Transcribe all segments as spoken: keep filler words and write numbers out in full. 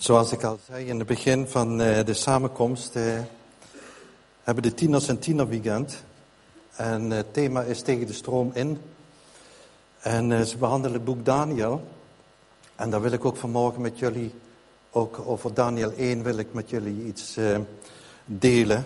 Zoals ik al zei in het begin van uh, de samenkomst, uh, hebben de tieners een tienerweekend. En uh, het thema is tegen de stroom in. En uh, ze behandelen het boek Daniel. En daar wil ik ook vanmorgen met jullie, ook over Daniel één wil ik met jullie iets uh, delen.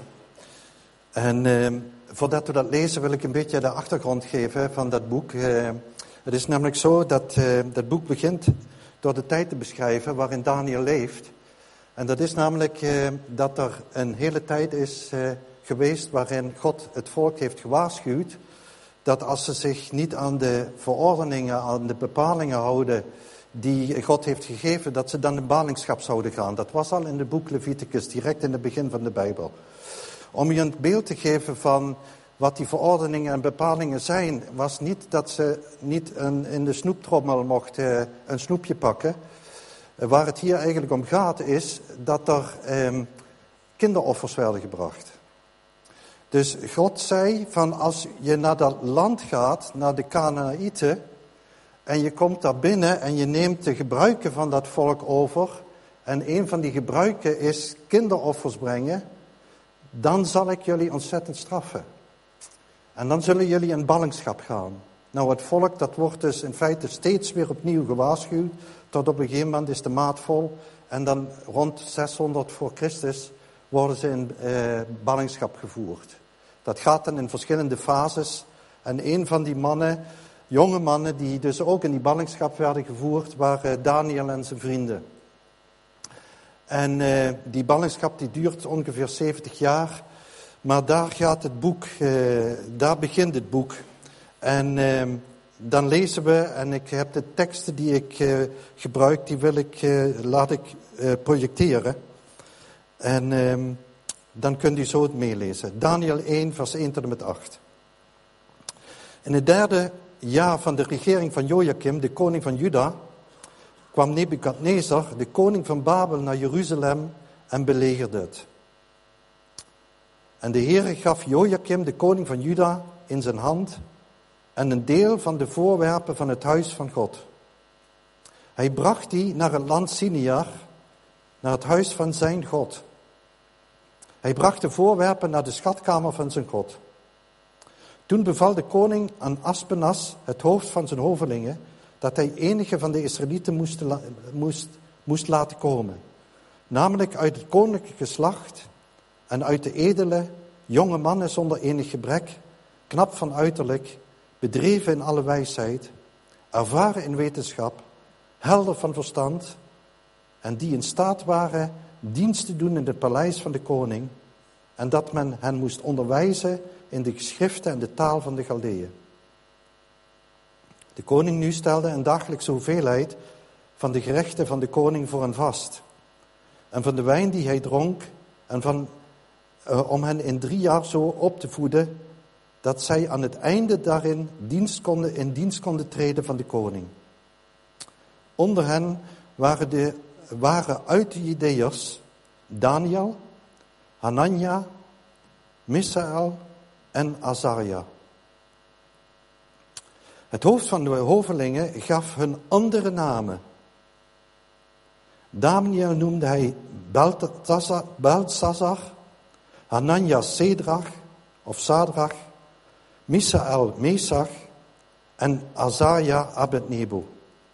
En uh, voordat we dat lezen wil ik een beetje de achtergrond geven van dat boek. Uh, het is namelijk zo dat uh, dat boek begint door de tijd te beschrijven waarin Daniel leeft. En dat is namelijk uh, dat er een hele tijd is uh, geweest waarin God het volk heeft gewaarschuwd dat als ze zich niet aan de verordeningen, aan de bepalingen houden die God heeft gegeven, dat ze dan in ballingschap zouden gaan. Dat was al in het boek Leviticus, direct in het begin van de Bijbel. Om je een beeld te geven van wat die verordeningen en bepalingen zijn, was niet dat ze niet een, in de snoeptrommel mochten een snoepje pakken. Waar het hier eigenlijk om gaat is dat er eh, kinderoffers werden gebracht. Dus God zei van als je naar dat land gaat, naar de Kanaïten, en je komt daar binnen en je neemt de gebruiken van dat volk over, en een van die gebruiken is kinderoffers brengen, dan zal ik jullie ontzettend straffen. En dan zullen jullie in ballingschap gaan. Nou, het volk, dat wordt dus in feite steeds weer opnieuw gewaarschuwd, tot op een gegeven moment is de maat vol, en dan rond zeshonderd voor Christus worden ze in eh, ballingschap gevoerd. Dat gaat dan in verschillende fases. En een van die mannen, jonge mannen, die dus ook in die ballingschap werden gevoerd, waren Daniel en zijn vrienden. En uh, die ballingschap die duurt ongeveer zeventig jaar. Maar daar gaat het boek, uh, daar begint het boek. En uh, dan lezen we, en ik heb de teksten die ik uh, gebruik, die wil ik, uh, laat ik uh, projecteren. En uh, dan kunt u zo het meelezen. Daniel één, vers één tot en met acht. In het derde jaar van de regering van Jojakim, de koning van Juda, kwam Nebukadnezar, de koning van Babel, naar Jeruzalem en belegerde het. En de Heere gaf Jojakim, de koning van Juda, in zijn hand en een deel van de voorwerpen van het huis van God. Hij bracht die naar het land Sinear, naar het huis van zijn God. Hij bracht de voorwerpen naar de schatkamer van zijn God. Toen beval de koning aan Aspenas, het hoofd van zijn hovelingen, dat hij enige van de Israëlieten moest, moest, moest laten komen. Namelijk uit het koninklijke geslacht en uit de edele, jonge mannen zonder enig gebrek, knap van uiterlijk, bedreven in alle wijsheid, ervaren in wetenschap, helder van verstand, en die in staat waren dienst te doen in het paleis van de koning, en dat men hen moest onderwijzen in de geschriften en de taal van de Galdeeën. De koning nu stelde een dagelijkse hoeveelheid van de gerechten van de koning voor hen vast, en van de wijn die hij dronk, en van, uh, om hen in drie jaar zo op te voeden, dat zij aan het einde daarin dienst konden, in dienst konden treden van de koning. Onder hen waren, de, waren uit de Judeërs Daniel, Hanania, Misaël en Azaria. Het hoofd van de hovelingen gaf hun andere namen. Daniel noemde hij Belteshazzar, Hanania Sedrach of Sadrach, Misaël Mesach en Azaria Abednego.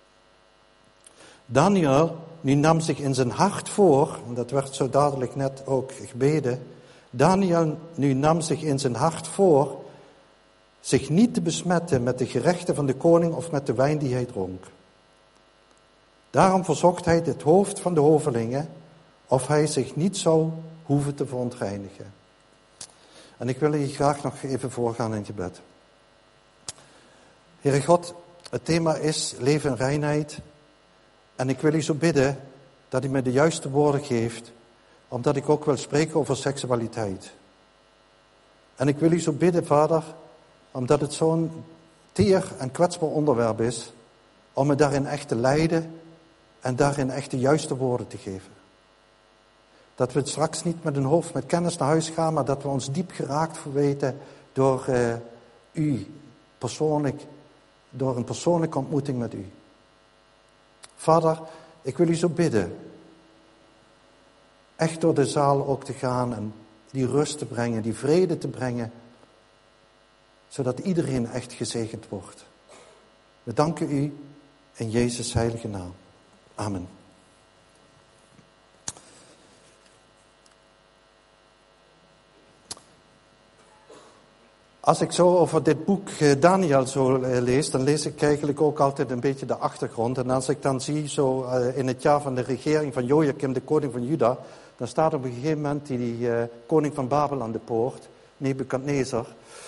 Daniel nu nam zich in zijn hart voor, en dat werd zo dadelijk net ook gebeden, Daniel nu nam zich in zijn hart voor zich niet te besmetten met de gerechten van de koning of met de wijn die hij dronk. Daarom verzocht hij het hoofd van de hovelingen of hij zich niet zou hoeven te verontreinigen. En ik wil hier graag nog even voorgaan in gebed. Heere God, het thema is leven in reinheid. En ik wil u zo bidden dat u me de juiste woorden geeft, omdat ik ook wil spreken over seksualiteit. En ik wil u zo bidden, Vader, omdat het zo'n teer en kwetsbaar onderwerp is, om me daarin echt te leiden en daarin echt de juiste woorden te geven. Dat we het straks niet met een hoofd met kennis naar huis gaan, maar dat we ons diep geraakt weten door uh, u persoonlijk, door een persoonlijke ontmoeting met u. Vader, ik wil u zo bidden echt door de zaal ook te gaan en die rust te brengen, die vrede te brengen, zodat iedereen echt gezegend wordt. We danken u in Jezus' heilige naam. Amen. Als ik zo over dit boek Daniel zo lees, dan lees ik eigenlijk ook altijd een beetje de achtergrond. En als ik dan zie, zo in het jaar van de regering van Joachim, de koning van Juda, dan staat op een gegeven moment die, die uh, koning van Babel aan de poort, Nebukadnezar.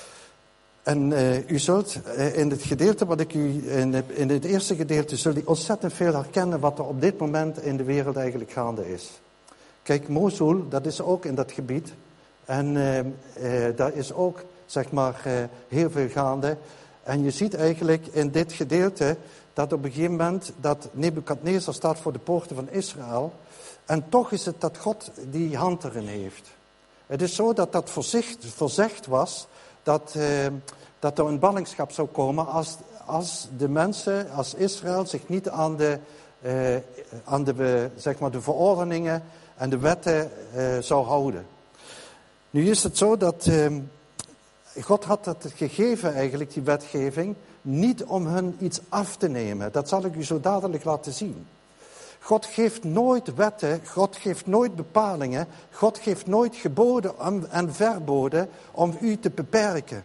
En uh, u zult uh, in het gedeelte wat ik u, in het, in het eerste gedeelte, zult u ontzettend veel herkennen wat er op dit moment in de wereld eigenlijk gaande is. Kijk, Mosul, dat is ook in dat gebied. En uh, uh, daar is ook, zeg maar, uh, heel veel gaande. En je ziet eigenlijk in dit gedeelte dat op een gegeven moment dat Nebukadnezar staat voor de poorten van Israël. En toch is het dat God die hand erin heeft. Het is zo dat dat voorzicht, voorzegd was dat, uh, dat er een ballingschap zou komen als, als de mensen, als Israël zich niet aan de, uh, aan de, zeg maar de verordeningen en de wetten uh, zou houden. Nu is het zo dat uh, God had dat gegeven eigenlijk, die wetgeving, niet om hun iets af te nemen. Dat zal ik u zo dadelijk laten zien. God geeft nooit wetten, God geeft nooit bepalingen, God geeft nooit geboden en verboden om u te beperken.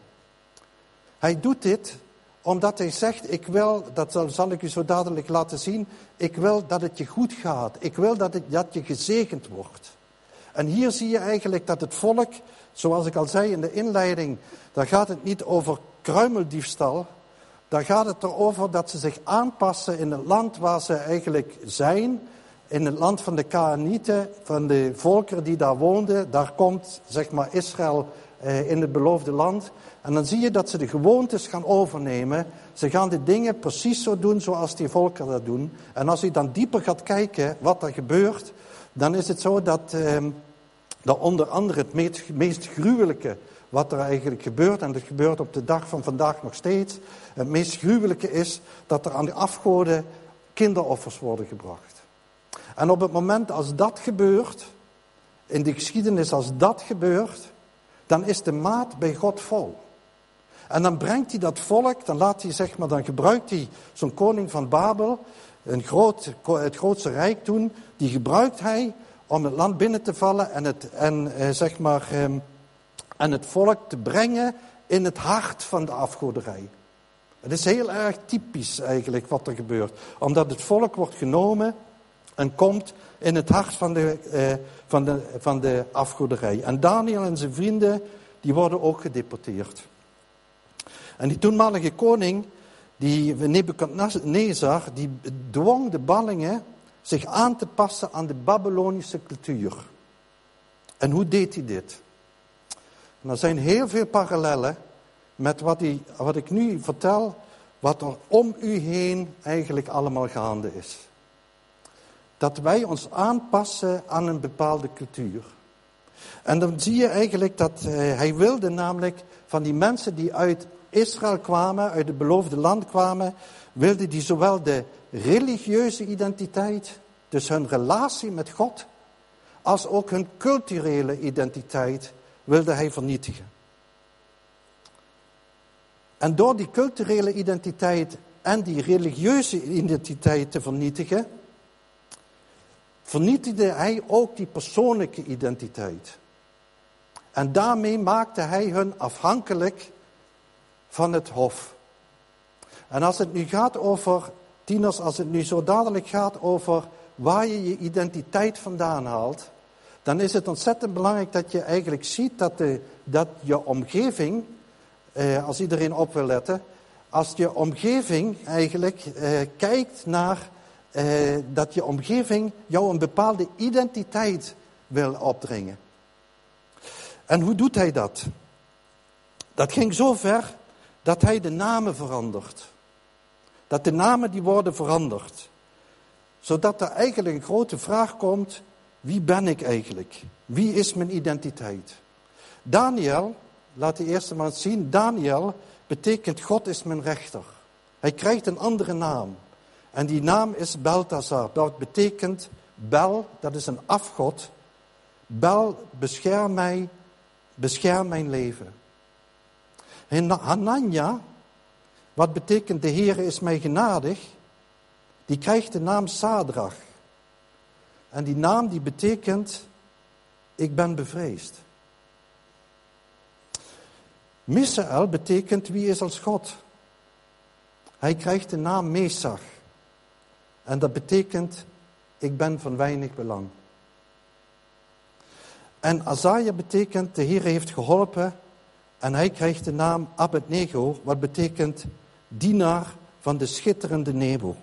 Hij doet dit omdat hij zegt, ik wil, dat zal, zal ik u zo dadelijk laten zien, ik wil dat het je goed gaat, ik wil dat, het, dat je gezegend wordt. En hier zie je eigenlijk dat het volk, zoals ik al zei in de inleiding, daar gaat het niet over kruimeldiefstal. Daar gaat het erover dat ze zich aanpassen in het land waar ze eigenlijk zijn. In het land van de Kanaanieten, van de volkeren die daar woonden. Daar komt, zeg maar, Israël eh, in het beloofde land. En dan zie je dat ze de gewoontes gaan overnemen. Ze gaan de dingen precies zo doen zoals die volkeren dat doen. En als je dan dieper gaat kijken wat er gebeurt, dan is het zo dat, eh, dat onder andere het meest, meest gruwelijke wat er eigenlijk gebeurt, en dat gebeurt op de dag van vandaag nog steeds, het meest gruwelijke is dat er aan de afgoden kinderoffers worden gebracht. En op het moment als dat gebeurt, in de geschiedenis als dat gebeurt, dan is de maat bij God vol. En dan brengt hij dat volk, dan laat hij, zeg maar, dan gebruikt hij zo'n koning van Babel, een groot, het grootste rijk toen, die gebruikt hij om het land binnen te vallen en het, en, eh, zeg maar, eh, en het volk te brengen in het hart van de afgoderij. Het is heel erg typisch eigenlijk wat er gebeurt. Omdat het volk wordt genomen en komt in het hart van de, eh, van de, van de afgoderij. En Daniel en zijn vrienden, die worden ook gedeporteerd. En die toenmalige koning, die Nebukadnezar, die dwong de ballingen zich aan te passen aan de Babylonische cultuur. En hoe deed hij dit? En er zijn heel veel parallellen met wat, die, wat ik nu vertel, wat er om u heen eigenlijk allemaal gaande is. Dat wij ons aanpassen aan een bepaalde cultuur. En dan zie je eigenlijk dat uh, hij wilde namelijk van die mensen die uit Israël kwamen, uit het beloofde land kwamen, wilde die zowel de religieuze identiteit, dus hun relatie met God, als ook hun culturele identiteit wilde hij vernietigen. En door die culturele identiteit en die religieuze identiteit te vernietigen, vernietigde hij ook die persoonlijke identiteit. En daarmee maakte hij hun afhankelijk van het hof. En als het nu gaat over, tieners, als het nu zo dadelijk gaat over waar je je identiteit vandaan haalt, dan is het ontzettend belangrijk dat je eigenlijk ziet dat, de, dat je omgeving, eh, als iedereen op wil letten, als je omgeving eigenlijk eh, kijkt naar eh, dat je omgeving jou een bepaalde identiteit wil opdringen. En hoe doet hij dat? Dat ging zo ver dat hij de namen verandert. Dat de namen die worden veranderd. Zodat er eigenlijk een grote vraag komt, wie ben ik eigenlijk? Wie is mijn identiteit? Daniel, laat de eerste maar eens zien, Daniel betekent God is mijn rechter. Hij krijgt een andere naam. En die naam is Belteshazzar. Dat betekent Bel, dat is een afgod. Bel, bescherm mij, bescherm mijn leven. En Hanania, wat betekent de Heere is mij genadig, die krijgt de naam Sadrach. En die naam die betekent, ik ben bevreesd. Misaël betekent wie is als God. Hij krijgt de naam Mesach. En dat betekent, ik ben van weinig belang. En Azaja betekent, de Heer heeft geholpen. En hij krijgt de naam Abednego, wat betekent dienaar van de schitterende Nebo.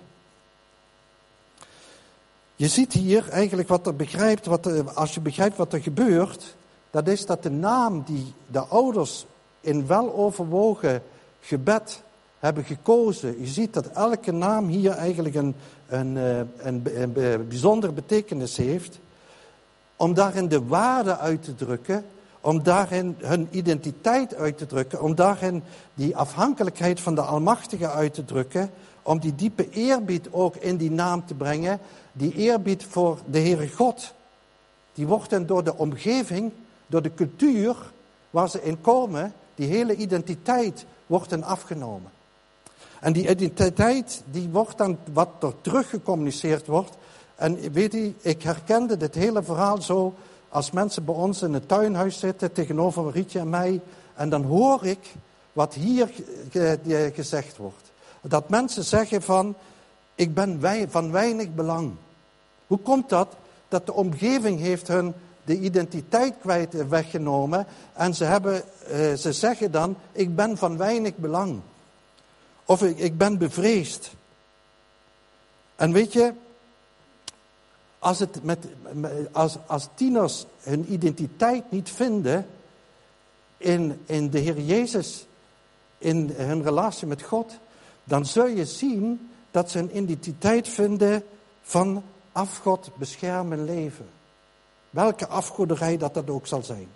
Je ziet hier eigenlijk wat er begrijpt, wat er, als je begrijpt wat er gebeurt, dat is dat de naam die de ouders in weloverwogen gebed hebben gekozen. Je ziet dat elke naam hier eigenlijk een, een, een, een, een bijzondere betekenis heeft. Om daarin de waarde uit te drukken. Om daarin hun identiteit uit te drukken. Om daarin die afhankelijkheid van de Almachtige uit te drukken. Om die diepe eerbied ook in die naam te brengen. Die eerbied voor de Heere God. Die wordt dan door de omgeving, door de cultuur waar ze in komen. Die hele identiteit wordt dan afgenomen. En die identiteit, die wordt dan wat er teruggecommuniceerd wordt. En weet u, ik herkende dit hele verhaal zo als mensen bij ons in het tuinhuis zitten tegenover Rietje en mij. En dan hoor ik wat hier gezegd wordt. Dat mensen zeggen van, ik ben wij, van weinig belang. Hoe komt dat? Dat de omgeving heeft hun de identiteit kwijt weggenomen. En ze, hebben, uh, ze zeggen dan, ik ben van weinig belang. Of ik, ik ben bevreesd. En weet je, als, het met, als, als tieners hun identiteit niet vinden in, in de Heer Jezus, in hun relatie met God, dan zul je zien dat ze een identiteit vinden van afgod beschermen leven. Welke afgoderij dat dat ook zal zijn.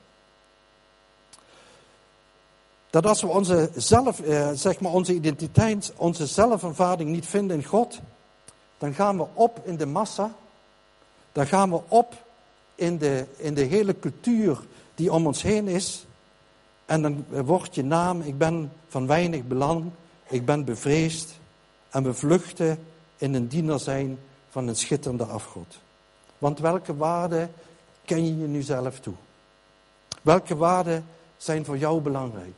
Dat als we onze, zelf, eh, zeg maar onze identiteit, onze zelfaanvaarding niet vinden in God, dan gaan we op in de massa. Dan gaan we op in de, in de hele cultuur die om ons heen is. En dan wordt je naam, ik ben van weinig belang, ik ben bevreesd. En we vluchten in een dienaar zijn van een schitterende afgod. Want welke waarden ken je je nu zelf toe? Welke waarden zijn voor jou belangrijk?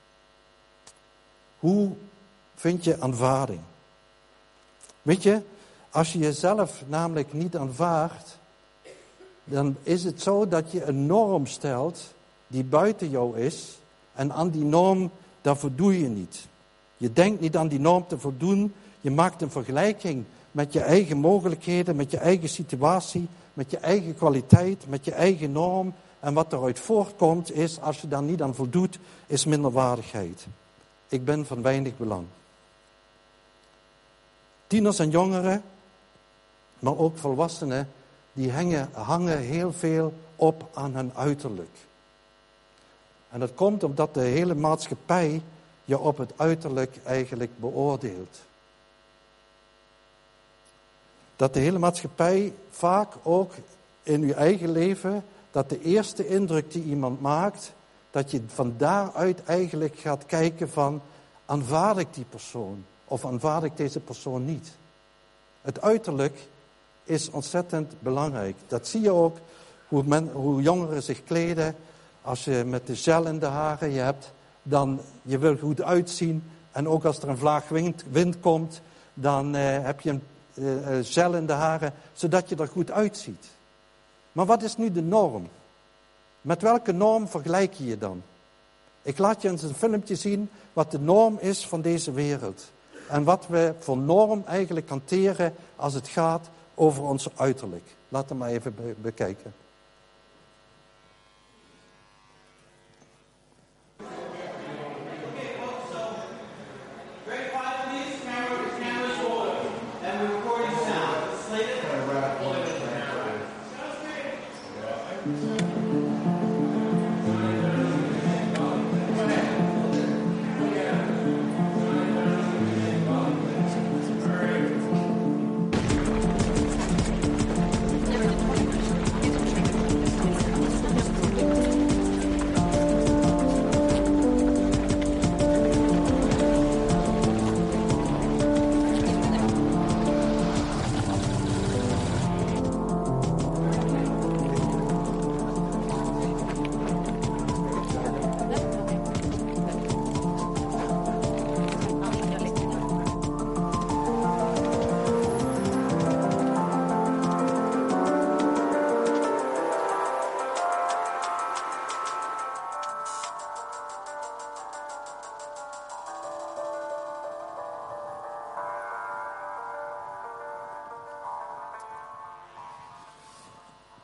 Hoe vind je aanvaarding? Weet je, als je jezelf namelijk niet aanvaardt, dan is het zo dat je een norm stelt die buiten jou is. En aan die norm, daar voldoe je niet. Je denkt niet aan die norm te voldoen. Je maakt een vergelijking met je eigen mogelijkheden, met je eigen situatie, met je eigen kwaliteit, met je eigen norm. En wat eruit voortkomt is, als je daar niet aan voldoet, is minderwaardigheid. Ik ben van weinig belang. Tieners en jongeren, maar ook volwassenen, die hangen, hangen heel veel op aan hun uiterlijk. En dat komt omdat de hele maatschappij je op het uiterlijk eigenlijk beoordeelt. Dat de hele maatschappij vaak ook in je eigen leven, dat de eerste indruk die iemand maakt, dat je van daaruit eigenlijk gaat kijken van, aanvaard ik die persoon of aanvaard ik deze persoon niet. Het uiterlijk is ontzettend belangrijk. Dat zie je ook, hoe, men, hoe jongeren zich kleden. Als je met de gel in de haren je hebt, dan je wil goed uitzien. En ook als er een vlaag wind, wind komt, dan uh, heb je een uh, gel in de haren, zodat je er goed uitziet. Maar wat is nu de norm? Met welke norm vergelijk je je dan? Ik laat je eens een filmpje zien wat de norm is van deze wereld. En wat we voor norm eigenlijk hanteren als het gaat over ons uiterlijk. Laat hem maar even be- bekijken.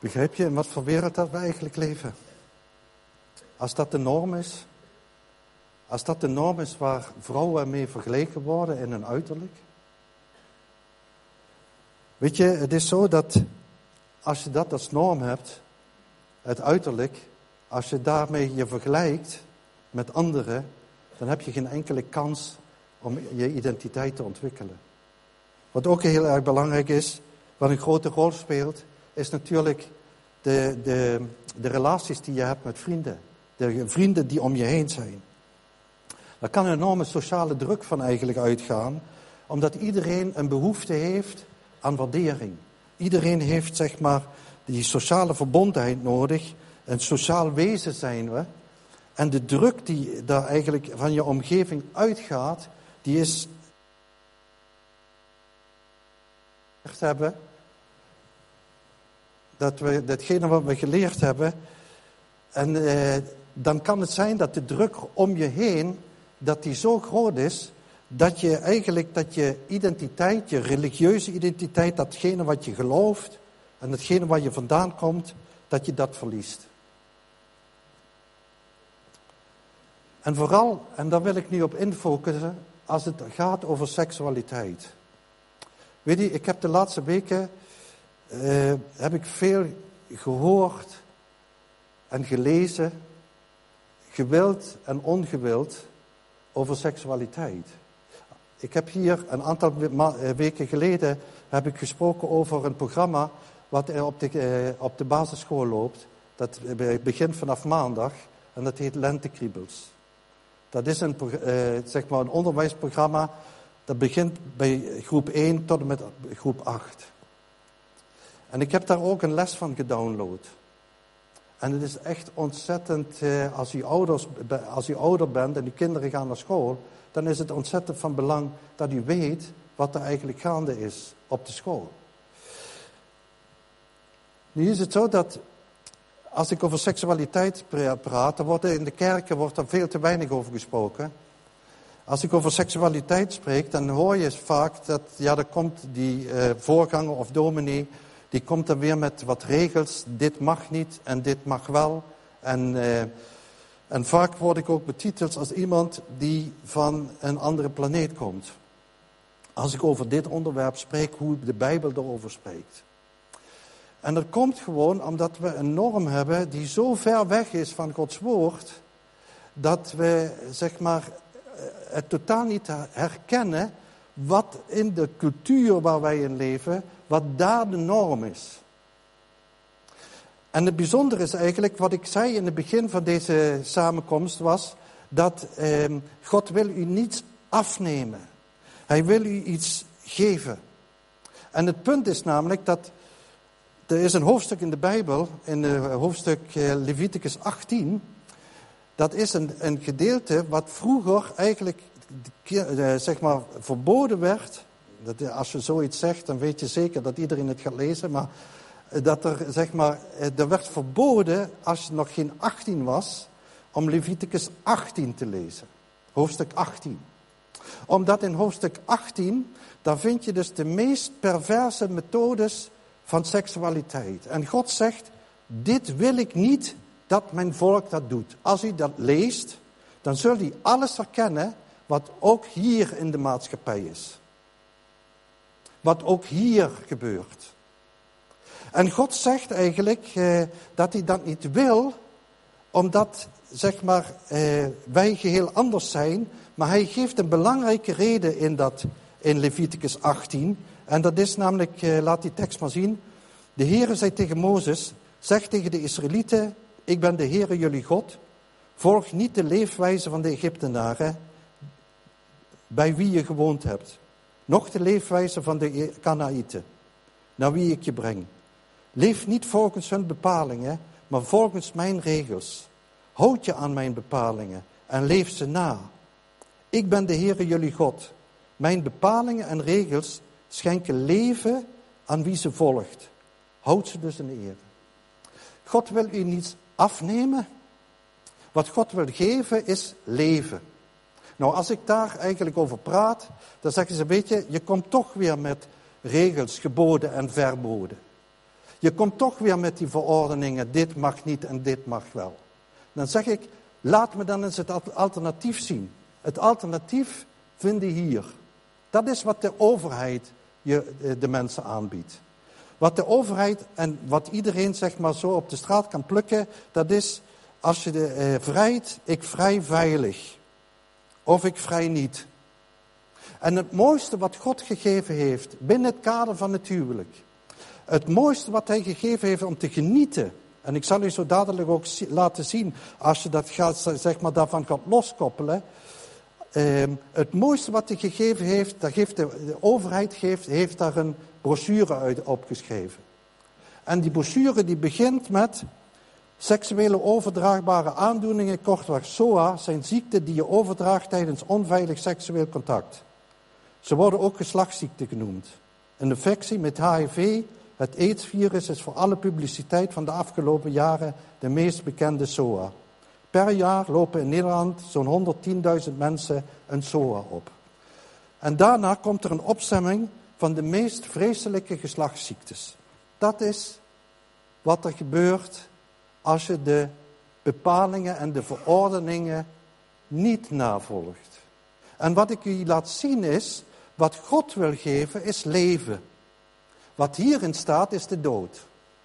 Begrijp je in wat voor wereld dat we eigenlijk leven? Als dat de norm is, als dat de norm is waar vrouwen mee vergeleken worden in hun uiterlijk. Weet je, het is zo dat als je dat als norm hebt, het uiterlijk, als je daarmee je vergelijkt met anderen, dan heb je geen enkele kans om je identiteit te ontwikkelen. Wat ook heel erg belangrijk is, wat een grote rol speelt, is natuurlijk de, de, de relaties die je hebt met vrienden. De vrienden die om je heen zijn. Daar kan een enorme sociale druk van eigenlijk uitgaan, omdat iedereen een behoefte heeft aan waardering. Iedereen heeft, zeg maar, die sociale verbondenheid nodig. Een sociaal wezen zijn we. En de druk die daar eigenlijk van je omgeving uitgaat, die is hebben, dat we datgene wat we geleerd hebben. En eh, dan kan het zijn dat de druk om je heen, dat die zo groot is, dat je eigenlijk, dat je identiteit, je religieuze identiteit, datgene wat je gelooft en datgene waar je vandaan komt, dat je dat verliest. En vooral, en daar wil ik nu op infocussen, als het gaat over seksualiteit. Weet je, ik heb de laatste weken, uh, heb ik veel gehoord en gelezen, gewild en ongewild, over seksualiteit. Ik heb hier een aantal weken geleden heb ik gesproken over een programma wat er op de, uh, op de basisschool loopt. Dat begint vanaf maandag en dat heet Lentekriebels. Dat is een, uh, zeg maar een onderwijsprogramma dat begint bij groep één tot en met groep acht. En ik heb daar ook een les van gedownload. En het is echt ontzettend, uh, als, u ouders, als u ouder bent en uw kinderen gaan naar school, dan is het ontzettend van belang dat u weet wat er eigenlijk gaande is op de school. Nu is het zo dat als ik over seksualiteit praat, dan wordt er in de kerken wordt er veel te weinig over gesproken. Als ik over seksualiteit spreek, dan hoor je vaak dat, ja, er komt die uh, voorganger of dominee, die komt dan weer met wat regels, dit mag niet en dit mag wel. En, uh, en vaak word ik ook betiteld als iemand die van een andere planeet komt. Als ik over dit onderwerp spreek, hoe de Bijbel erover spreekt. En dat komt gewoon omdat we een norm hebben die zo ver weg is van Gods woord, dat we, zeg maar, het totaal niet herkennen wat in de cultuur waar wij in leven, wat daar de norm is. En het bijzondere is eigenlijk, wat ik zei in het begin van deze samenkomst was, dat eh, God wil u niets afnemen. Hij wil u iets geven. En het punt is namelijk dat er is een hoofdstuk in de Bijbel, in het hoofdstuk Leviticus achttien. Dat is een, een gedeelte wat vroeger eigenlijk zeg maar verboden werd. Dat, als je zoiets zegt, dan weet je zeker dat iedereen het gaat lezen. Maar dat er, zeg maar, er werd verboden, als je nog geen achttien was, om Leviticus achttien te lezen. Hoofdstuk achttien. Omdat in hoofdstuk achttien, daar vind je dus de meest perverse methodes van seksualiteit. En God zegt, dit wil ik niet dat mijn volk dat doet. Als u dat leest, dan zult u alles herkennen wat ook hier in de maatschappij is. Wat ook hier gebeurt. En God zegt eigenlijk eh, dat hij dat niet wil, omdat, zeg maar, eh, wij geheel anders zijn. Maar hij geeft een belangrijke reden in, dat, in Leviticus achttien. En dat is namelijk, eh, laat die tekst maar zien. De Heere zei tegen Mozes, zeg tegen de Israëlieten, ik ben de Heere jullie God. Volg niet de leefwijze van de Egyptenaren, bij wie je gewoond hebt. Noch de leefwijze van de Kanaïten, naar wie ik je breng. Leef niet volgens hun bepalingen, maar volgens mijn regels. Houd je aan mijn bepalingen en leef ze na. Ik ben de Heere jullie God. Mijn bepalingen en regels schenken leven aan wie ze volgt. Houd ze dus in eer. God wil u niets afnemen. Wat God wil geven is leven. Nou, als ik daar eigenlijk over praat, dan zeggen ze, weet je, je komt toch weer met regels, geboden en verboden. Je komt toch weer met die verordeningen, dit mag niet en dit mag wel. Dan zeg ik, laat me dan eens het alternatief zien. Het alternatief vind je hier. Dat is wat de overheid je, de mensen aanbiedt. Wat de overheid en wat iedereen zeg maar zo op de straat kan plukken, dat is als je de, eh, vrijt, ik vrij veilig. Of ik vrij niet. En het mooiste wat God gegeven heeft binnen het kader van het huwelijk. Het mooiste wat hij gegeven heeft om te genieten. En ik zal u zo dadelijk ook laten zien, als je dat gaat, zeg maar, daarvan gaat loskoppelen. Uh, het mooiste wat hij gegeven heeft, dat geeft de, de overheid geeft, heeft daar een brochure uit opgeschreven. En die brochure die begint met seksuele overdraagbare aandoeningen, kortweg S O A, zijn ziekten die je overdraagt tijdens onveilig seksueel contact. Ze worden ook geslachtsziekten genoemd. Een infectie met H I V, het AIDS-virus, is voor alle publiciteit van de afgelopen jaren de meest bekende S O A. Per jaar lopen in Nederland zo'n honderdtienduizend mensen een S O A op. En daarna komt er een opsomming van de meest vreselijke geslachtsziektes. Dat is wat er gebeurt als je de bepalingen en de verordeningen niet navolgt. En wat ik u laat zien is, wat God wil geven is leven. Wat hierin staat is de dood.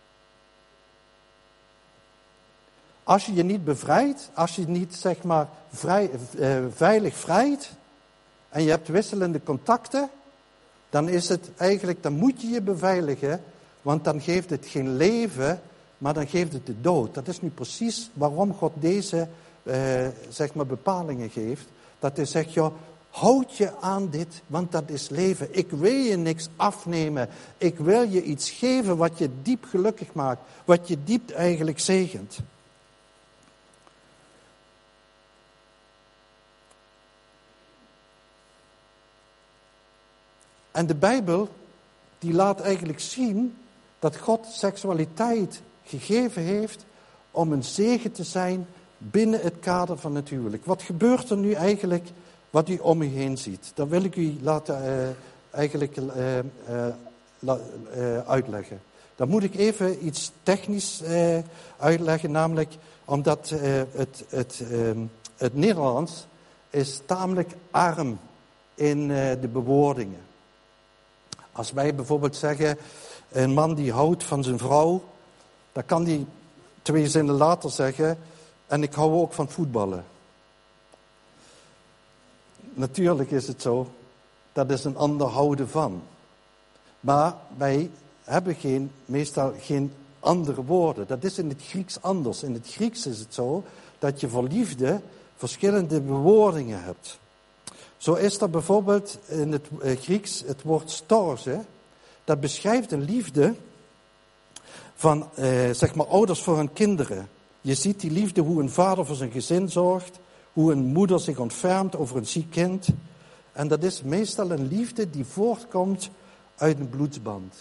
Als je je niet bevrijdt, als je niet zeg maar vrij, uh, veilig vrijt en je hebt wisselende contacten, dan is het eigenlijk, dan moet je je beveiligen, want dan geeft het geen leven, maar dan geeft het de dood. Dat is nu precies waarom God deze uh, zeg maar bepalingen geeft. Dat hij zegt, joh, houd je aan dit, want dat is leven. Ik wil je niks afnemen. Ik wil je iets geven wat je diep gelukkig maakt, wat je diep eigenlijk zegent. En de Bijbel, die laat eigenlijk zien dat God seksualiteit gegeven heeft om een zegen te zijn binnen het kader van het huwelijk. Wat gebeurt er nu eigenlijk wat u om u heen ziet? Dat wil ik u laten uh, eigenlijk uh, uh, la, uh, uitleggen. Dan moet ik even iets technisch uh, uitleggen, namelijk omdat uh, het, het, uh, het Nederlands is tamelijk arm in uh, de bewoordingen. Als wij bijvoorbeeld zeggen, een man die houdt van zijn vrouw, dan kan die twee zinnen later zeggen, en ik hou ook van voetballen. Natuurlijk is het zo, dat is een ander houden van. Maar wij hebben geen, meestal geen andere woorden. Dat is in het Grieks anders. In het Grieks is het zo dat je voor liefde verschillende bewoordingen hebt. Zo is er bijvoorbeeld in het Grieks het woord storge. Dat beschrijft een liefde van eh, zeg maar ouders voor hun kinderen. Je ziet die liefde hoe een vader voor zijn gezin zorgt, hoe een moeder zich ontfermt over een ziek kind. En dat is meestal een liefde die voortkomt uit een bloedsband.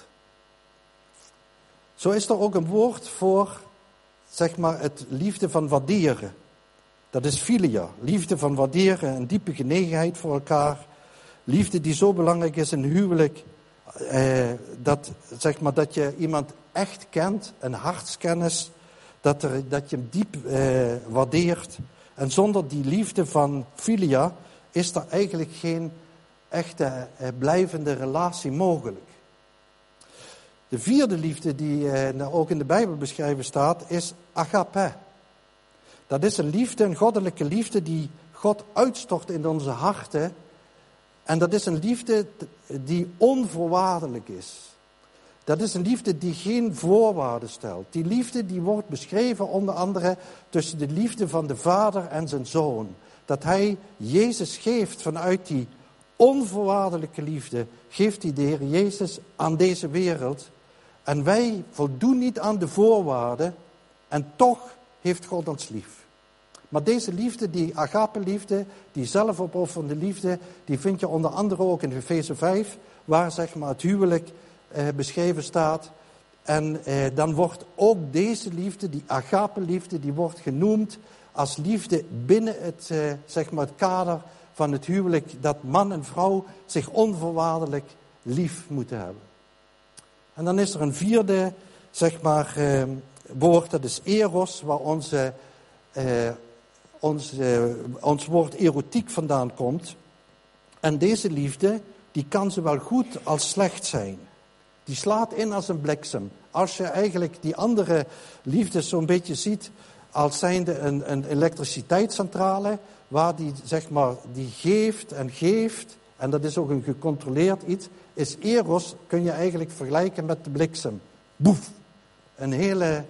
Zo is er ook een woord voor, zeg maar, het liefde van waarderen. Dat is philia, liefde van waarderen, een diepe genegenheid voor elkaar. Liefde die zo belangrijk is in huwelijk, eh, dat, zeg maar, dat je iemand echt kent, een hartskennis, dat, er, dat je hem diep eh, waardeert. En zonder die liefde van philia is er eigenlijk geen echte eh, blijvende relatie mogelijk. De vierde liefde die eh, ook in de Bijbel beschreven staat, is agape. Dat is een liefde, een goddelijke liefde die God uitstort in onze harten. En dat is een liefde die onvoorwaardelijk is. Dat is een liefde die geen voorwaarden stelt. Die liefde die wordt beschreven onder andere tussen de liefde van de vader en zijn zoon. Dat hij Jezus geeft vanuit die onvoorwaardelijke liefde. Geeft hij de Heer Jezus aan deze wereld. En wij voldoen niet aan de voorwaarden. En toch heeft God ons lief. Maar deze liefde, die agape-liefde, die zelfopofferende liefde, die vind je onder andere ook in Efeze vijf, waar zeg maar het huwelijk eh, beschreven staat. En eh, dan wordt ook deze liefde, die agape-liefde, die wordt genoemd als liefde binnen het, eh, zeg maar het kader van het huwelijk, dat man en vrouw zich onvoorwaardelijk lief moeten hebben. En dan is er een vierde zeg maar, eh, woord, dat is eros, waar onze, eh, ons, eh, ons woord erotiek vandaan komt. En deze liefde, die kan zowel goed als slecht zijn. Die slaat in als een bliksem. Als je eigenlijk die andere liefde zo'n beetje ziet als zijnde een, een elektriciteitscentrale, waar die, zeg maar, die geeft en geeft, en dat is ook een gecontroleerd iets, is eros, kun je eigenlijk vergelijken met de bliksem. Boef! Een hele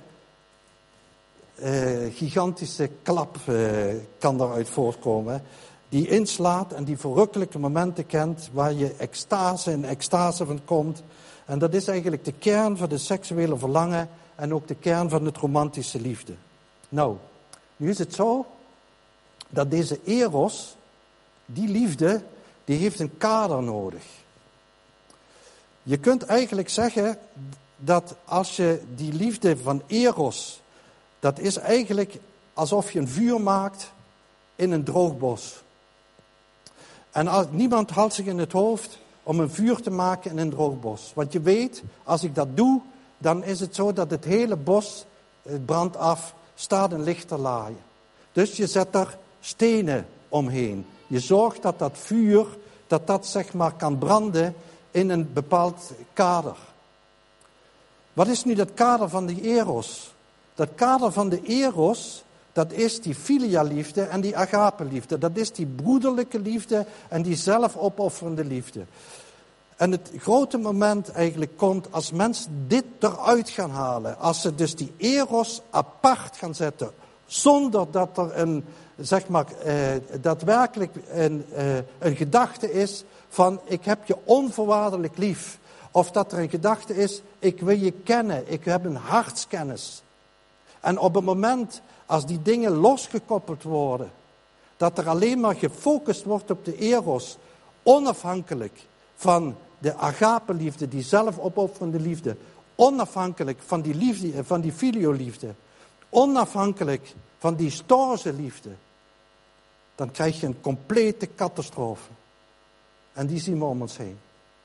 uh, gigantische klap uh, kan daaruit voortkomen, die inslaat en die verrukkelijke momenten kent, waar je extase en extase van komt. En dat is eigenlijk de kern van de seksuele verlangen en ook de kern van het romantische liefde. Nou, nu is het zo dat deze eros, die liefde, die heeft een kader nodig. Je kunt eigenlijk zeggen dat als je die liefde van eros, dat is eigenlijk alsof je een vuur maakt in een droog bos. En als, niemand haalt zich in het hoofd om een vuur te maken in een droog bos. Want je weet, als ik dat doe, dan is het zo dat het hele bos, het brandt af, staat in lichte laaien. Dus je zet daar stenen omheen. Je zorgt dat dat vuur, dat dat zeg maar kan branden in een bepaald kader. Wat is nu dat kader van die eros? Dat kader van de eros, dat is die filialiefde en die agapeliefde. Dat is die broederlijke liefde en die zelfopofferende liefde. En het grote moment eigenlijk komt als mensen dit eruit gaan halen. Als ze dus die eros apart gaan zetten. Zonder dat er een, zeg maar, eh, daadwerkelijk een, eh, een gedachte is van ik heb je onvoorwaardelijk lief. Of dat er een gedachte is, ik wil je kennen, ik heb een hartskennis. En op het moment als die dingen losgekoppeld worden, dat er alleen maar gefocust wordt op de eros, onafhankelijk van de agapeliefde, die zelfopofferende liefde, onafhankelijk van die liefde, van die filioliefde, onafhankelijk van die storge liefde, dan krijg je een complete catastrofe. En die zien we om ons heen.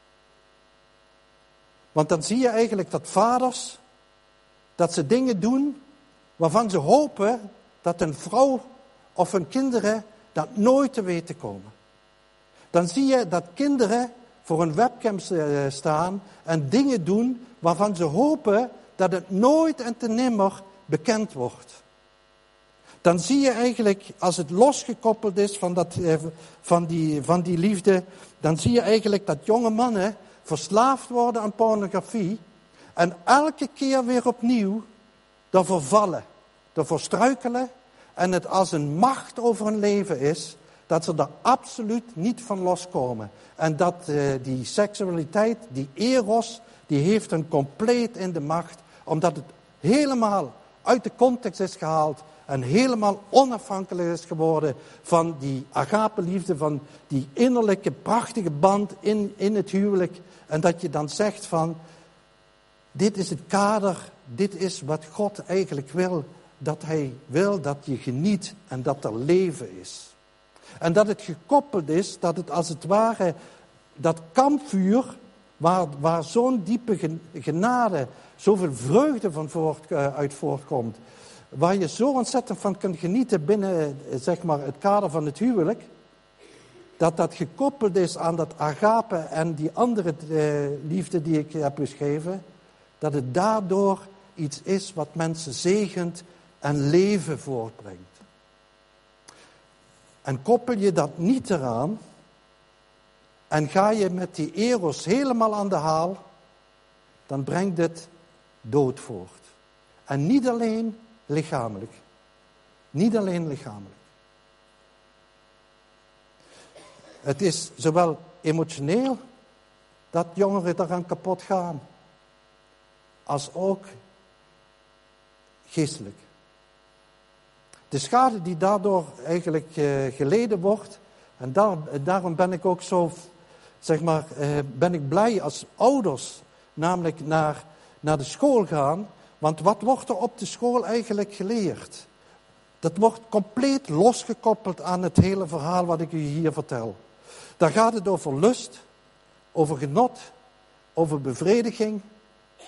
Want dan zie je eigenlijk dat vaders, dat ze dingen doen waarvan ze hopen dat een vrouw of hun kinderen dat nooit te weten komen. Dan zie je dat kinderen voor een webcam staan en dingen doen waarvan ze hopen dat het nooit en te nimmer bekend wordt. Dan zie je eigenlijk, als het losgekoppeld is van, dat, van, die, van die liefde, dan zie je eigenlijk dat jonge mannen verslaafd worden aan pornografie en elke keer weer opnieuw daarvoor vallen, daarvoor struikelen en het als een macht over hun leven is, dat ze er absoluut niet van loskomen. En dat uh, die seksualiteit, die eros, die heeft hen compleet in de macht, omdat het helemaal uit de context is gehaald en helemaal onafhankelijk is geworden van die agapeliefde, van die innerlijke prachtige band in, in het huwelijk. En dat je dan zegt van, dit is het kader, dit is wat God eigenlijk wil, dat hij wil dat je geniet en dat er leven is. En dat het gekoppeld is, dat het als het ware, dat kampvuur, waar, waar zo'n diepe genade, zoveel vreugde van voort, uh, uit voortkomt, waar je zo ontzettend van kunt genieten binnen, zeg maar, het kader van het huwelijk, dat dat gekoppeld is aan dat agape en die andere uh, liefde die ik heb beschreven, dat het daardoor iets is wat mensen zegent en leven voortbrengt. En koppel je dat niet eraan en ga je met die eros helemaal aan de haal, dan brengt het dood voort. En niet alleen lichamelijk. Niet alleen lichamelijk. Het is zowel emotioneel dat jongeren daaraan kapot gaan, als ook geestelijk. De schade die daardoor eigenlijk uh, geleden wordt, en daar, daarom ben ik ook zo, zeg maar, uh, ben ik blij als ouders, namelijk naar, naar de school gaan, want wat wordt er op de school eigenlijk geleerd? Dat wordt compleet losgekoppeld aan het hele verhaal wat ik u hier vertel. Daar gaat het over lust, over genot, over bevrediging.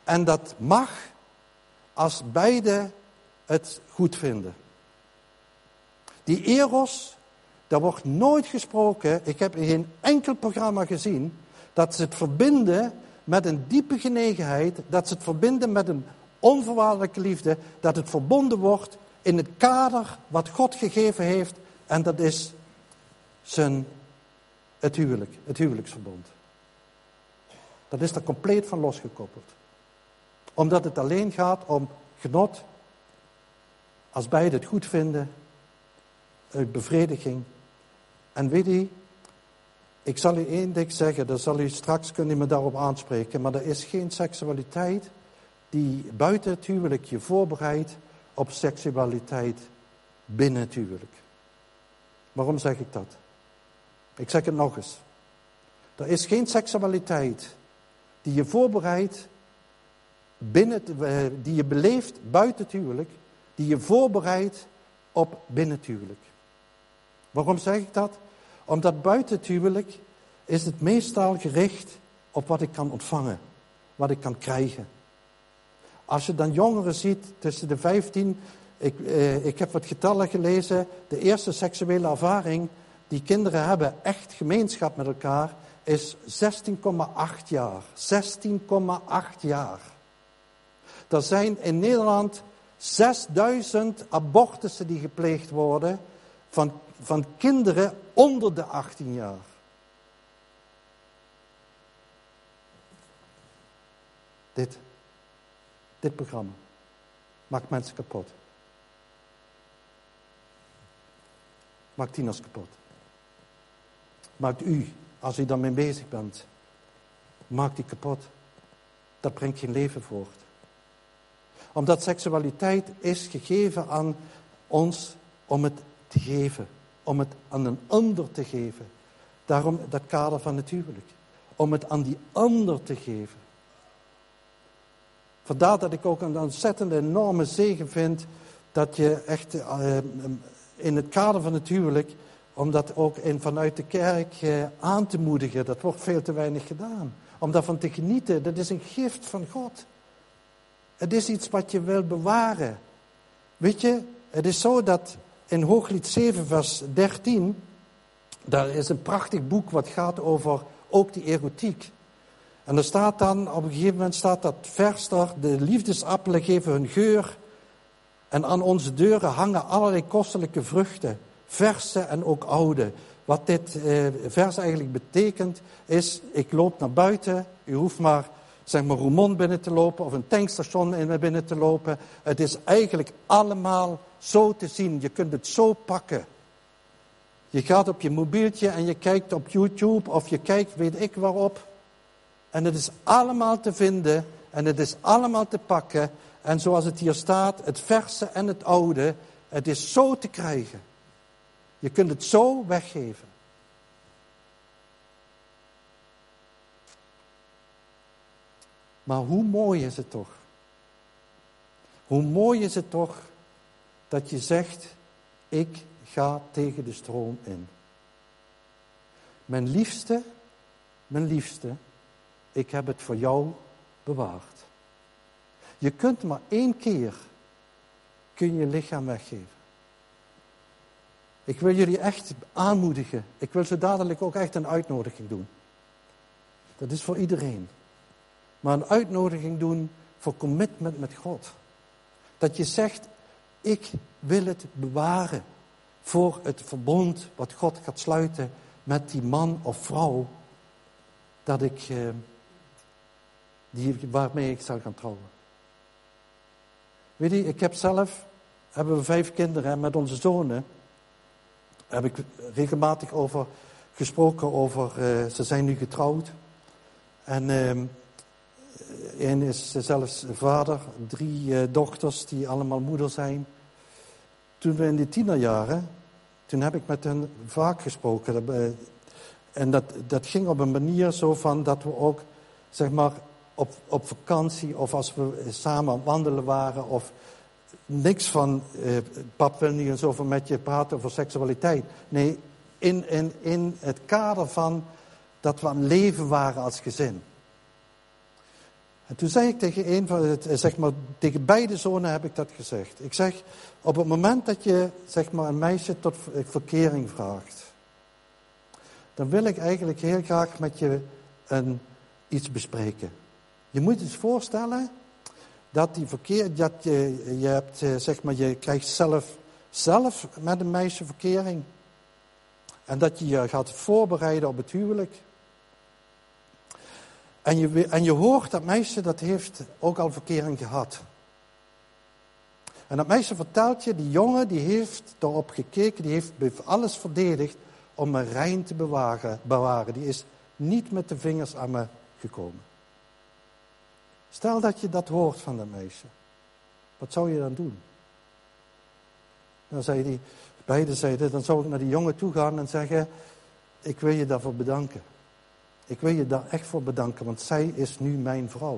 En dat mag als beide het goed vinden. Die eros, daar wordt nooit gesproken. Ik heb in geen enkel programma gezien dat ze het verbinden met een diepe genegenheid, dat ze het verbinden met een onvoorwaardelijke liefde, dat het verbonden wordt in het kader wat God gegeven heeft, en dat is zijn, het huwelijk, het huwelijksverbond. Dat is er compleet van losgekoppeld. Omdat het alleen gaat om genot, als beide het goed vinden, uit bevrediging. En weet u, ik zal u één ding zeggen, dan zal u straks, kunnen me daarop aanspreken, maar er is geen seksualiteit die buiten het huwelijk je voorbereidt op seksualiteit binnen het huwelijk. Waarom zeg ik dat? Ik zeg het nog eens. Er is geen seksualiteit die je voorbereidt binnen het, die je beleeft buiten het huwelijk, die je voorbereidt op binnen het huwelijk. Waarom zeg ik dat? Omdat buiten het huwelijk is het meestal gericht op wat ik kan ontvangen, wat ik kan krijgen. Als je dan jongeren ziet tussen de vijftien, ik, eh, ik heb wat getallen gelezen, de eerste seksuele ervaring die kinderen hebben, echt gemeenschap met elkaar, is zestien komma acht jaar. zestien komma acht jaar. Er zijn in Nederland zesduizend abortussen die gepleegd worden van, van kinderen onder de achttien jaar. Dit, dit programma maakt mensen kapot. Maakt tieners kapot. Maakt u, als u daarmee bezig bent, maakt die kapot. Dat brengt geen leven voort. Omdat seksualiteit is gegeven aan ons om het te geven. Om het aan een ander te geven. Daarom dat kader van het huwelijk. Om het aan die ander te geven. Vandaar dat ik ook een ontzettende enorme zegen vind dat je echt uh, in het kader van het huwelijk, om dat ook in, vanuit de kerk uh, aan te moedigen, dat wordt veel te weinig gedaan. Om daarvan te genieten, dat is een gift van God. Het is iets wat je wil bewaren. Weet je, het is zo dat in Hooglied zeven vers dertien, daar is een prachtig boek wat gaat over ook die erotiek. En er staat dan, op een gegeven moment staat dat vers daar, de liefdesappelen geven hun geur. En aan onze deuren hangen allerlei kostelijke vruchten, verse en ook oude. Wat dit eh, vers eigenlijk betekent is, ik loop naar buiten, u hoeft maar, zeg maar, Roermond binnen te lopen of een tankstation in binnen te lopen. Het is eigenlijk allemaal zo te zien, je kunt het zo pakken. Je gaat op je mobieltje en je kijkt op YouTube of je kijkt weet ik waarop. En het is allemaal te vinden en het is allemaal te pakken. En zoals het hier staat, het verse en het oude, het is zo te krijgen. Je kunt het zo weggeven. Maar hoe mooi is het toch? Hoe mooi is het toch dat je zegt, ik ga tegen de stroom in. Mijn liefste, mijn liefste, ik heb het voor jou bewaard. Je kunt maar één keer, kun je lichaam weggeven. Ik wil jullie echt aanmoedigen. Ik wil zo dadelijk ook echt een uitnodiging doen. Dat is voor iedereen. Maar een uitnodiging doen voor commitment met God. Dat je zegt, ik wil het bewaren voor het verbond wat God gaat sluiten met die man of vrouw dat ik, eh, die, waarmee ik zal gaan trouwen. Weet je, ik heb zelf, hebben we vijf kinderen en met onze zonen heb ik regelmatig over gesproken over, uh, ze zijn nu getrouwd. En uh, één is zelfs vader, drie uh, dochters die allemaal moeder zijn. Toen we in die tienerjaren, toen heb ik met hen vaak gesproken. Uh, en dat, dat ging op een manier zo van dat we ook, zeg maar, op, op vakantie of als we samen aan het wandelen waren of niks van, uh, pap wil niet eens over met je praten over seksualiteit. Nee, in, in, in het kader van dat we aan het leven waren als gezin. En toen zei ik tegen een van het, zeg maar, tegen beide zonen heb ik dat gezegd. Ik zeg, op het moment dat je, zeg maar, een meisje tot verkering vraagt, dan wil ik eigenlijk heel graag met je een, iets bespreken. Je moet je eens voorstellen dat die verkeer, dat je, je hebt, zeg maar, je krijgt zelf, zelf met een meisje verkering. En dat je je gaat voorbereiden op het huwelijk. En je, en je hoort dat meisje, dat heeft ook al verkering gehad. En dat meisje vertelt je, die jongen, die heeft daarop gekeken, die heeft alles verdedigd om me rein te bewaren, bewaren. Die is niet met de vingers aan me gekomen. Stel dat je dat hoort van dat meisje. Wat zou je dan doen? Dan zei die, beide zeiden, dan zou ik naar die jongen toe gaan en zeggen, ik wil je daarvoor bedanken. Ik wil je daar echt voor bedanken, want zij is nu mijn vrouw.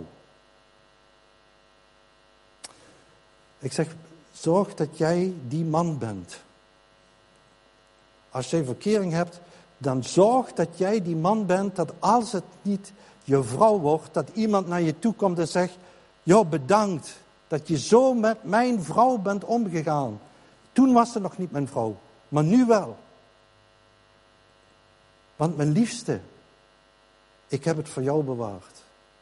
Ik zeg, zorg dat jij die man bent. Als jij verkering hebt, dan zorg dat jij die man bent, dat als het niet je vrouw wordt, dat iemand naar je toe komt en zegt, joh, bedankt dat je zo met mijn vrouw bent omgegaan. Toen was ze nog niet mijn vrouw, maar nu wel. Want mijn liefste, ik heb het voor jou bewaard.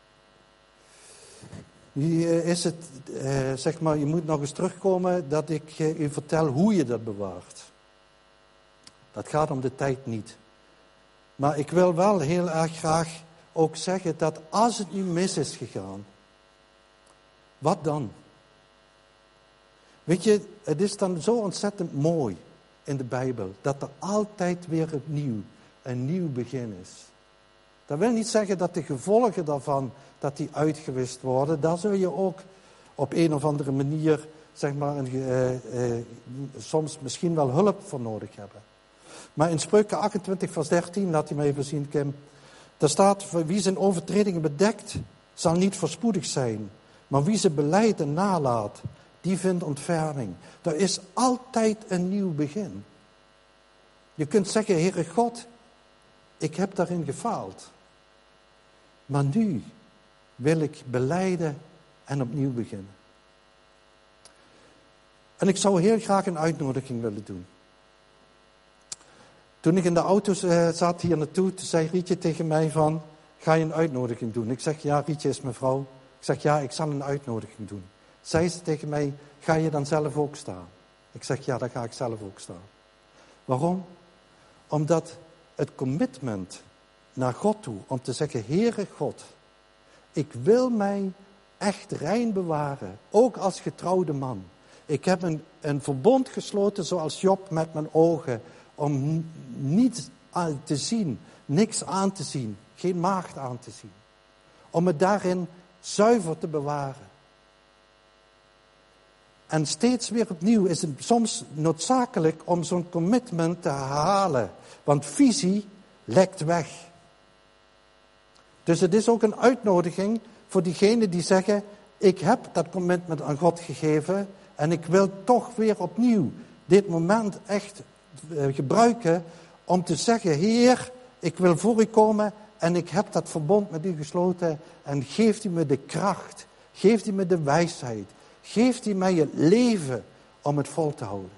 Nu is het, eh, zeg maar, je moet nog eens terugkomen dat ik eh, u vertel hoe je dat bewaart. Dat gaat om de tijd niet. Maar ik wil wel heel erg graag ook zeggen dat als het nu mis is gegaan, wat dan? Weet je, het is dan zo ontzettend mooi in de Bijbel dat er altijd weer opnieuw een nieuw begin is. Dat wil niet zeggen dat de gevolgen daarvan, dat die uitgewist worden. Daar zul je ook op een of andere manier, zeg maar, een, uh, uh, soms misschien wel hulp voor nodig hebben. Maar in Spreuken achtentwintig vers dertien, laat hij me even zien, Kim. Daar staat, wie zijn overtredingen bedekt, zal niet voorspoedig zijn. Maar wie ze belijdt en nalaat, die vindt ontferming. Er is altijd een nieuw begin. Je kunt zeggen, Heere God, ik heb daarin gefaald. Maar nu wil ik belijden en opnieuw beginnen. En ik zou heel graag een uitnodiging willen doen. Toen ik in de auto uh, zat hier naartoe, toen zei Rietje tegen mij van, ga je een uitnodiging doen? Ik zeg, ja, Rietje is mijn vrouw. Ik zeg, ja, ik zal een uitnodiging doen. Zei ze tegen mij, ga je dan zelf ook staan? Ik zeg, ja, dan ga ik zelf ook staan. Waarom? Omdat het commitment naar God toe, om te zeggen, Heere God, ik wil mij echt rein bewaren, ook als getrouwde man. Ik heb een, een verbond gesloten zoals Job met mijn ogen, om niets te zien, niks aan te zien, geen maagd aan te zien. Om het daarin zuiver te bewaren. En steeds weer opnieuw is het soms noodzakelijk om zo'n commitment te herhalen. Want visie lekt weg. Dus het is ook een uitnodiging voor diegenen die zeggen, ik heb dat commitment aan God gegeven en ik wil toch weer opnieuw dit moment echt gebruiken om te zeggen, Heer, ik wil voor u komen en ik heb dat verbond met u gesloten en geeft u me de kracht, geeft u me de wijsheid, geeft u mij het leven om het vol te houden.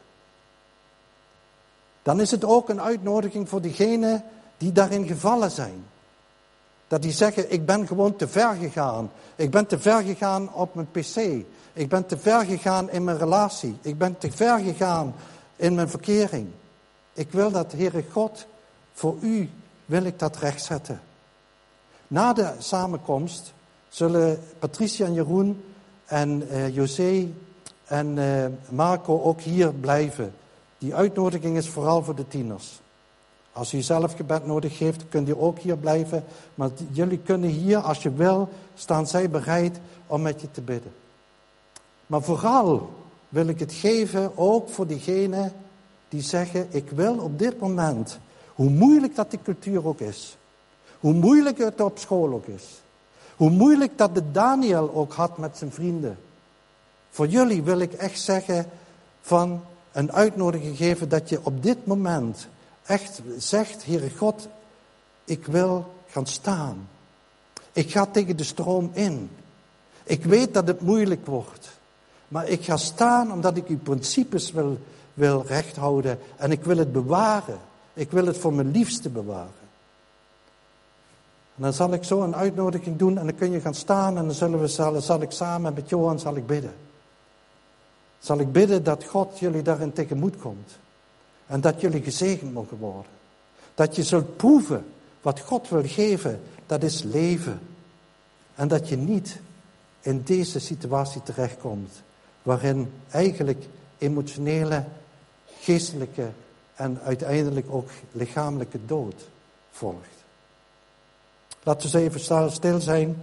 Dan is het ook een uitnodiging voor diegenen die daarin gevallen zijn. Dat die zeggen, ik ben gewoon te ver gegaan. Ik ben te ver gegaan op mijn pc. Ik ben te ver gegaan in mijn relatie. Ik ben te ver gegaan in mijn verkering. Ik wil dat, Heere God, voor u wil ik dat rechtzetten. Na de samenkomst zullen Patricia en Jeroen en uh, José en uh, Marco ook hier blijven. Die uitnodiging is vooral voor de tieners. Als u zelf gebed nodig heeft, kunt u ook hier blijven. Maar jullie kunnen hier, als je wil, staan zij bereid om met je te bidden. Maar vooral wil ik het geven ook voor diegenen die zeggen, ik wil op dit moment, hoe moeilijk dat de cultuur ook is, hoe moeilijk het op school ook is, hoe moeilijk dat de Daniel ook had met zijn vrienden. Voor jullie wil ik echt zeggen, van een uitnodiging geven dat je op dit moment echt zegt, Heere God, ik wil gaan staan. Ik ga tegen de stroom in. Ik weet dat het moeilijk wordt. Maar ik ga staan omdat ik uw principes wil, wil recht houden. En ik wil het bewaren. Ik wil het voor mijn liefste bewaren. En dan zal ik zo een uitnodiging doen. En dan kun je gaan staan. En dan zullen we, zal, zal ik samen met Johan zal ik bidden. Zal ik bidden dat God jullie daarin tegemoet komt. En dat jullie gezegend mogen worden. Dat je zult proeven wat God wil geven. Dat is leven. En dat je niet in deze situatie terechtkomt. Waarin eigenlijk emotionele, geestelijke en uiteindelijk ook lichamelijke dood volgt. Laten we eens even stil zijn.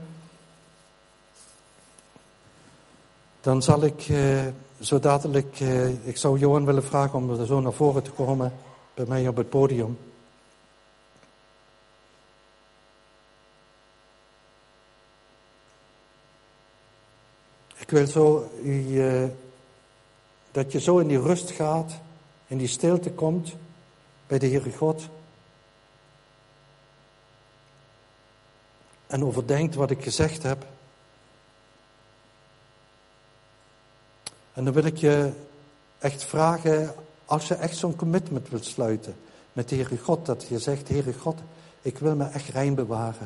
Dan zal ik eh, zo dadelijk, eh, ik zou Johan willen vragen om er zo naar voren te komen, bij mij op het podium. Ik wil zo u, uh, dat je zo in die rust gaat, in die stilte komt bij de Heere God. En overdenkt wat ik gezegd heb. En dan wil ik je echt vragen, als je echt zo'n commitment wilt sluiten met de Heere God, dat je zegt, Heere God, ik wil me echt rein bewaren.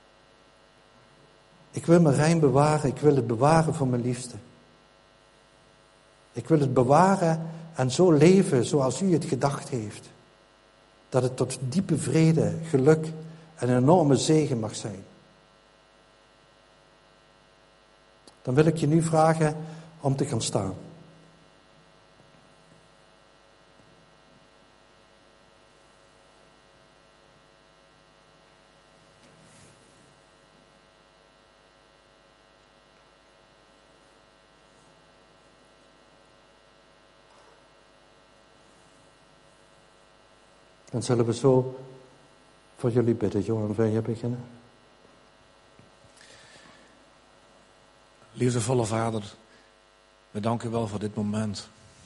Ik wil me rein bewaren, ik wil het bewaren voor mijn liefste. Ik wil het bewaren en zo leven zoals u het gedacht heeft. Dat het tot diepe vrede, geluk en een enorme zegen mag zijn. Dan wil ik je nu vragen om te gaan staan. Dan zullen we zo voor jullie bidden. Johan, wil je beginnen? Liefdevolle Vader, we danken u wel voor dit moment.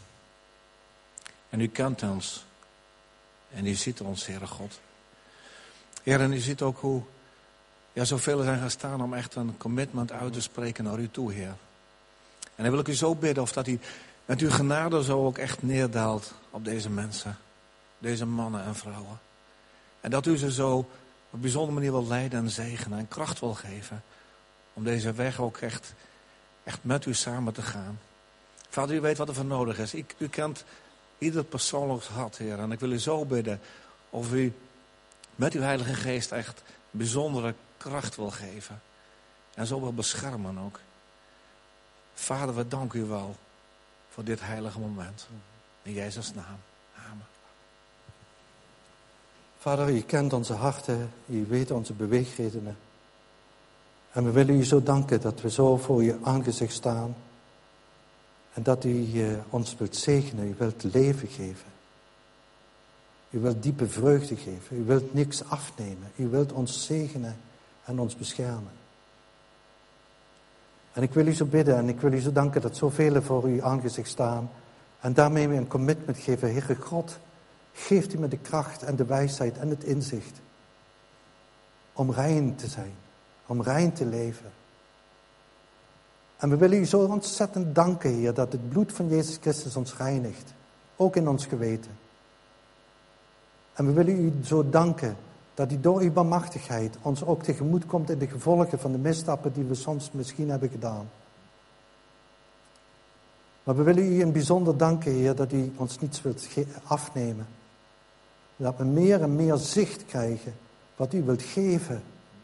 En u kent ons. En u ziet ons, Heere God. Heer, en u ziet ook hoe ja, zoveel zijn gaan staan om echt een commitment uit te spreken naar u toe, Heer. En dan wil ik u zo bidden of dat u met uw genade zo ook echt neerdaalt op deze mensen. Deze mannen en vrouwen. En dat u ze zo op een bijzondere manier wil leiden en zegenen en kracht wil geven. Om deze weg ook echt, echt met u samen te gaan. Vader, u weet wat er voor nodig is. Ik, u kent ieder persoonlijk hart, Heer. En ik wil u zo bidden of u met uw Heilige Geest echt bijzondere kracht wil geven. En zo wil beschermen ook. Vader, we danken u wel voor dit heilige moment. In Jezus' naam. Amen. Vader, u kent onze harten, u weet onze beweegredenen. En we willen u zo danken dat we zo voor uw aangezicht staan. En dat u uh, ons wilt zegenen, u wilt leven geven. U wilt diepe vreugde geven, u wilt niks afnemen. U wilt ons zegenen en ons beschermen. En ik wil u zo bidden en ik wil u zo danken dat zoveel voor uw aangezicht staan. En daarmee we een commitment geven, Heere God. Geeft u me de kracht en de wijsheid en het inzicht om rein te zijn, om rein te leven. En we willen u zo ontzettend danken, Heer, dat het bloed van Jezus Christus ons reinigt, ook in ons geweten. En we willen u zo danken dat u door uw barmhartigheid ons ook tegemoet komt in de gevolgen van de misstappen die we soms misschien hebben gedaan. Maar we willen u in bijzonder danken, Heer, dat u ons niets wilt afnemen. Dat we meer en meer zicht krijgen wat u wilt geven.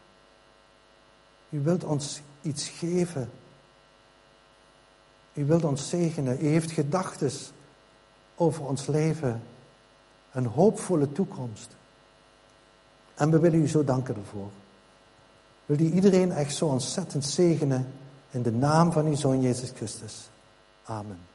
U wilt ons iets geven. U wilt ons zegenen. U heeft gedachten over ons leven. Een hoopvolle toekomst. En we willen u zo danken ervoor. Wil u iedereen echt zo ontzettend zegenen in de naam van uw Zoon Jezus Christus. Amen.